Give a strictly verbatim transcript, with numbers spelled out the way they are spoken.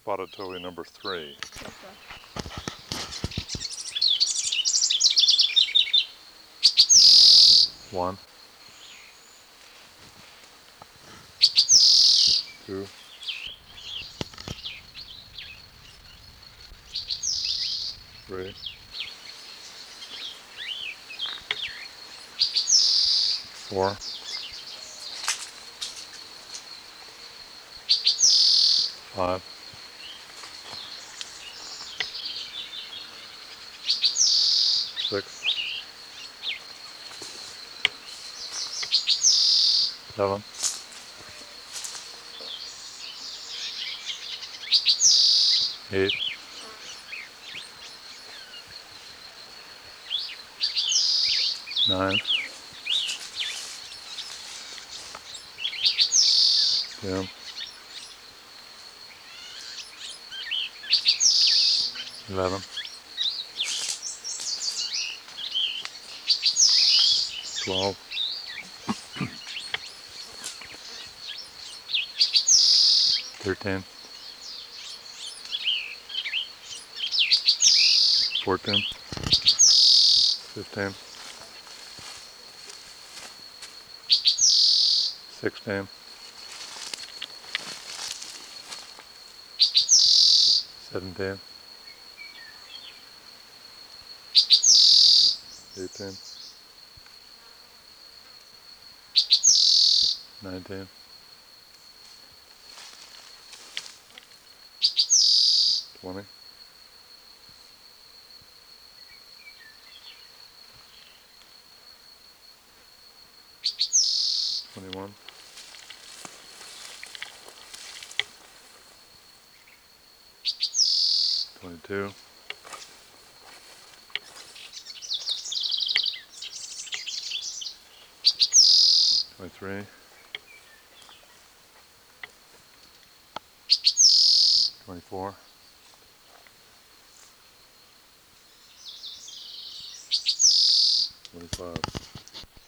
spotted towhee number three. Yes, sir. One, two, three, four, five, six, seven, eight, nine, ten, eleven, twelve, thirteen, fourteen, fifteen, sixteen, seventeen, eighteen, nineteen, twenty, twenty-one, twenty-two, twenty-three, twenty-four, twenty-five.